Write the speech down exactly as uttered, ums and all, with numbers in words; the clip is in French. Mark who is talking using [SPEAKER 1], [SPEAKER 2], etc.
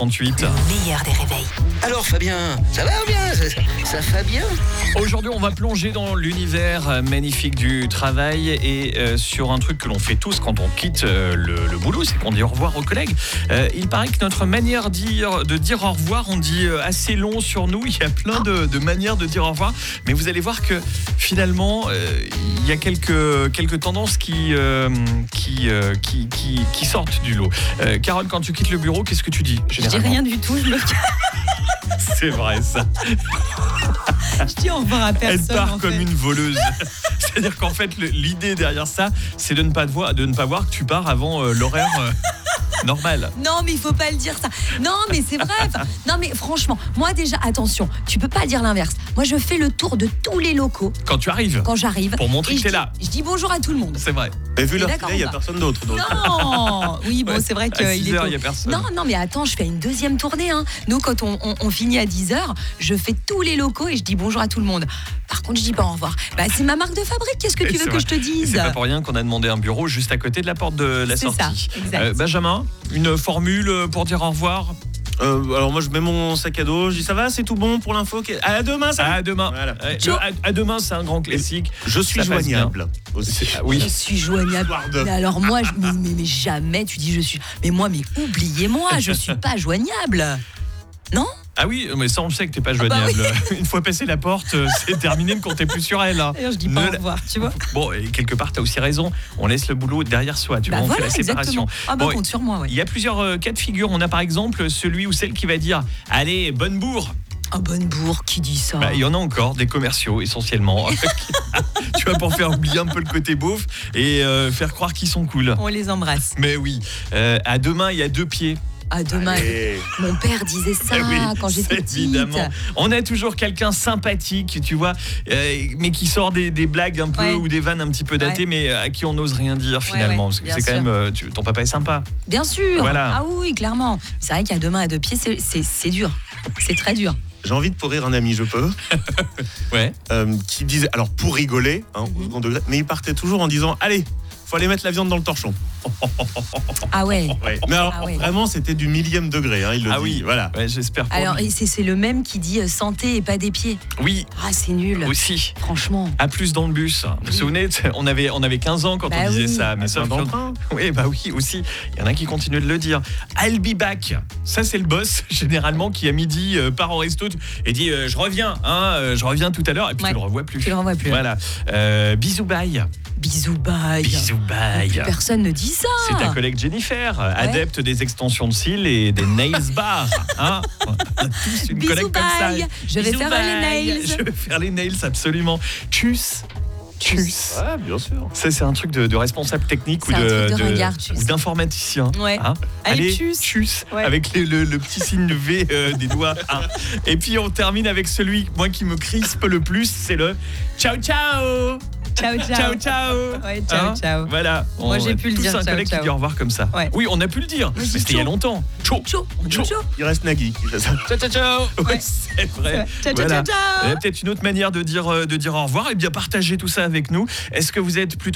[SPEAKER 1] trente-huit.
[SPEAKER 2] Le meilleur des réveils.
[SPEAKER 3] Alors Fabien, ça va ou bien ça, ça va bien?
[SPEAKER 1] Aujourd'hui, on va plonger dans l'univers magnifique du travail et euh, sur un truc que l'on fait tous quand on quitte euh, le, le boulot, c'est qu'on dit au revoir aux collègues. Euh, il paraît que notre manière dire, de dire au revoir, on dit euh, assez long sur nous. Il y a plein de, de manières de dire au revoir, mais vous allez voir que finalement, euh, il y a quelques, quelques tendances qui, euh, qui, euh, qui, qui, qui sortent du lot. Euh, Carole, quand tu quittes le bureau, qu'est-ce que tu dis
[SPEAKER 2] Je dis rien du tout, je me
[SPEAKER 1] C'est vrai ça.
[SPEAKER 2] je dis au revoir à personne.
[SPEAKER 1] Elle part
[SPEAKER 2] en
[SPEAKER 1] comme
[SPEAKER 2] fait.
[SPEAKER 1] une voleuse. C'est-à-dire qu'en fait, le, l'idée derrière ça, c'est de ne pas te voir, de ne pas voir que tu pars avant euh, l'horaire euh, normal.
[SPEAKER 2] Non, mais il faut pas le dire ça. Non, mais c'est vrai. Enfin, non, mais franchement, moi déjà, attention, tu peux pas dire l'inverse. Moi, je fais le tour de tous les locaux
[SPEAKER 1] Quand tu arrives,
[SPEAKER 2] quand j'arrive.
[SPEAKER 1] pour montrer
[SPEAKER 2] et
[SPEAKER 1] que
[SPEAKER 2] je
[SPEAKER 1] t'es
[SPEAKER 2] dis-
[SPEAKER 1] là.
[SPEAKER 2] Je dis bonjour à tout le monde.
[SPEAKER 1] C'est vrai.
[SPEAKER 4] Mais vu
[SPEAKER 2] On est
[SPEAKER 4] leur
[SPEAKER 2] d'accord
[SPEAKER 4] filet, il n'y
[SPEAKER 2] ou
[SPEAKER 4] a
[SPEAKER 2] pas
[SPEAKER 4] personne d'autre. Donc.
[SPEAKER 2] Non. Oui, bon,
[SPEAKER 1] Ouais.
[SPEAKER 2] c'est vrai
[SPEAKER 1] À
[SPEAKER 2] qu'il
[SPEAKER 1] six
[SPEAKER 2] est
[SPEAKER 1] heures,
[SPEAKER 2] tôt.
[SPEAKER 1] il y a personne.
[SPEAKER 2] Non, non, mais attends, je fais une deuxième tournée. Hein. Nous, quand on, on, on finit à dix heures, je fais tous les locaux et je dis bonjour à tout le monde. Par contre, je dis pas au revoir. Bah, c'est ma marque de fabrique. Qu'est-ce que tu
[SPEAKER 1] Et
[SPEAKER 2] veux
[SPEAKER 1] c'est
[SPEAKER 2] que
[SPEAKER 1] vrai.
[SPEAKER 2] je te
[SPEAKER 1] Et
[SPEAKER 2] dise?
[SPEAKER 1] c'est pas pour rien qu'on a demandé un bureau juste à côté de la porte de la
[SPEAKER 2] C'est
[SPEAKER 1] sortie.
[SPEAKER 2] ça, exact.
[SPEAKER 1] Euh, Benjamin, une formule pour dire au revoir?
[SPEAKER 4] Euh, alors moi je mets mon sac à dos, je dis ça va, c'est tout bon pour l'info. À demain ça.
[SPEAKER 1] À demain.
[SPEAKER 4] Voilà.
[SPEAKER 1] Ouais,
[SPEAKER 2] Ciao.
[SPEAKER 1] le à, à demain, c'est un grand classique.
[SPEAKER 4] Je suis
[SPEAKER 1] Ça passe
[SPEAKER 4] joignable aussi.
[SPEAKER 1] Ah oui.
[SPEAKER 2] Je suis joignable.
[SPEAKER 4] Histoire de-
[SPEAKER 2] Mais alors moi, je- mais, mais, mais jamais tu dis je suis. Mais moi, mais oubliez-moi, je suis pas joignable. Non?
[SPEAKER 1] Ah oui, mais ça on le sait que t'es pas
[SPEAKER 2] bah
[SPEAKER 1] joignable. Une fois passé la porte, euh, c'est terminé, ne comptez plus sur elle. hein.
[SPEAKER 2] D'ailleurs, je dis
[SPEAKER 1] Ne
[SPEAKER 2] pas au
[SPEAKER 1] la-
[SPEAKER 2] revoir, tu vois.
[SPEAKER 1] Bon, et quelque part, t'as aussi raison. On laisse le boulot derrière soi. Tu
[SPEAKER 2] Bah
[SPEAKER 1] vois, on
[SPEAKER 2] voilà,
[SPEAKER 1] fait la séparation.
[SPEAKER 2] exactement. Ah bah
[SPEAKER 1] Bon,
[SPEAKER 2] compte sur moi, ouais.
[SPEAKER 1] il y a plusieurs euh, cas de figure. On a par exemple celui ou celle qui va dire allez, bonne bourre.
[SPEAKER 2] Ah bonne bourre, qui dit ça?
[SPEAKER 1] Bah, il y en a encore, des commerciaux essentiellement. Tu vas pour faire oublier un peu le côté beauf et euh, faire croire qu'ils sont cool.
[SPEAKER 2] On les embrasse.
[SPEAKER 1] Mais oui, euh, à demain, il y a deux pieds.
[SPEAKER 2] À demain.
[SPEAKER 4] Allez.
[SPEAKER 2] Mon père disait ça
[SPEAKER 1] Eh oui,
[SPEAKER 2] quand j'étais
[SPEAKER 1] c'est
[SPEAKER 2] petite.
[SPEAKER 1] évidemment. On a toujours quelqu'un sympathique, tu vois, euh, mais qui sort des, des blagues un peu
[SPEAKER 2] Ouais.
[SPEAKER 1] ou des vannes un petit peu datées,
[SPEAKER 2] Ouais.
[SPEAKER 1] mais à qui on n'ose rien dire finalement.
[SPEAKER 2] ouais,
[SPEAKER 1] Parce que
[SPEAKER 2] bien
[SPEAKER 1] c'est quand
[SPEAKER 2] sûr.
[SPEAKER 1] même, euh, tu- ton papa est sympa.
[SPEAKER 2] Bien sûr.
[SPEAKER 1] Voilà.
[SPEAKER 2] Ah oui, clairement. C'est vrai qu'il y a deux mains à deux pieds, c'est, c'est, c'est dur. C'est très dur.
[SPEAKER 4] J'ai envie de pourrir un ami, je peux,
[SPEAKER 1] Ouais.
[SPEAKER 4] euh, qui disait, alors pour rigoler, hein, au second degré, mais il partait toujours en disant, allez, faut aller mettre la viande dans le torchon.
[SPEAKER 2] Ah ouais.
[SPEAKER 4] Ouais. Mais alors
[SPEAKER 2] Ah ouais.
[SPEAKER 4] vraiment, c'était du millième degré. Hein, il le
[SPEAKER 1] Ah
[SPEAKER 4] dit.
[SPEAKER 1] oui,
[SPEAKER 4] Voilà.
[SPEAKER 1] Ouais, j'espère pour
[SPEAKER 2] Alors,
[SPEAKER 1] lui.
[SPEAKER 2] et c'est, c'est le même qui dit euh, santé et pas des pieds.
[SPEAKER 1] Oui,
[SPEAKER 2] Ah, c'est nul.
[SPEAKER 1] aussi.
[SPEAKER 2] Franchement.
[SPEAKER 1] À plus dans le bus. Vous vous souvenez, on avait, on avait quinze ans quand
[SPEAKER 2] Bah
[SPEAKER 1] on disait
[SPEAKER 2] oui.
[SPEAKER 1] ça. Mais sauf
[SPEAKER 4] Dans le
[SPEAKER 1] que-
[SPEAKER 4] train.
[SPEAKER 1] Oui, bah oui, aussi. Il y en a qui continuent de le dire. I'll be back. Ça, c'est le boss, généralement, qui à midi euh, part au resto et dit euh, je reviens, hein, euh, je reviens tout à l'heure. Et puis
[SPEAKER 2] Ouais.
[SPEAKER 1] tu le revois plus.
[SPEAKER 2] Tu le renvoies plus.
[SPEAKER 1] Voilà. Euh, bisous, bye.
[SPEAKER 2] Bisous, bye.
[SPEAKER 1] Bisous, bye.
[SPEAKER 2] Plus personne ne dit ça.
[SPEAKER 1] C'est ta collègue Jennifer, adepte des extensions de cils et des nails bars. Hein, on a tous une
[SPEAKER 2] Bisous,
[SPEAKER 1] collègue comme ça.
[SPEAKER 2] bye. Je vais
[SPEAKER 1] Bisous,
[SPEAKER 2] faire
[SPEAKER 1] bye.
[SPEAKER 2] les nails.
[SPEAKER 1] Je vais faire les nails, absolument. Tchuss. Tchuss.
[SPEAKER 4] Ouais, bien sûr.
[SPEAKER 1] Ça, c'est un truc de, de responsable technique ou
[SPEAKER 2] C'est un
[SPEAKER 1] de,
[SPEAKER 2] truc de ringard, tchuss.
[SPEAKER 1] ou d'informaticien.
[SPEAKER 2] Ouais.
[SPEAKER 1] Hein.
[SPEAKER 2] Allez, tchuss.
[SPEAKER 1] tchuss,
[SPEAKER 2] Ouais.
[SPEAKER 1] avec les- le, le petit signe V euh, des doigts. hein. Et puis on termine avec celui, moi, qui me crispe le plus, c'est le ciao ciao.
[SPEAKER 2] Ciao, ciao.
[SPEAKER 1] Ciao ciao.
[SPEAKER 2] Ouais, ciao, ciao.
[SPEAKER 1] Voilà.
[SPEAKER 2] Moi,
[SPEAKER 1] On
[SPEAKER 2] j'ai
[SPEAKER 1] a
[SPEAKER 2] pu le
[SPEAKER 1] tous
[SPEAKER 2] dire,
[SPEAKER 1] un
[SPEAKER 2] ciao,
[SPEAKER 1] collègue
[SPEAKER 2] ciao.
[SPEAKER 1] qui dit au revoir comme ça.
[SPEAKER 2] Ouais.
[SPEAKER 1] Oui, on a pu le dire.
[SPEAKER 2] Moi, je
[SPEAKER 1] Mais
[SPEAKER 2] dis
[SPEAKER 1] c'était il y a
[SPEAKER 2] ciao.
[SPEAKER 1] longtemps. Ciao.
[SPEAKER 2] Ciao, on dit
[SPEAKER 1] Ciao.
[SPEAKER 2] ciao.
[SPEAKER 4] Il reste Nagui qui fait ça.
[SPEAKER 1] Ciao ciao ciao.
[SPEAKER 2] Ouais.
[SPEAKER 1] Ouais, c'est vrai.
[SPEAKER 2] Ciao, ciao,
[SPEAKER 1] Voilà.
[SPEAKER 2] ciao, ciao.
[SPEAKER 1] Il y a peut-être une autre manière de dire, euh, de dire au revoir. Et bien, partagez tout ça avec nous. Est-ce que vous êtes plutôt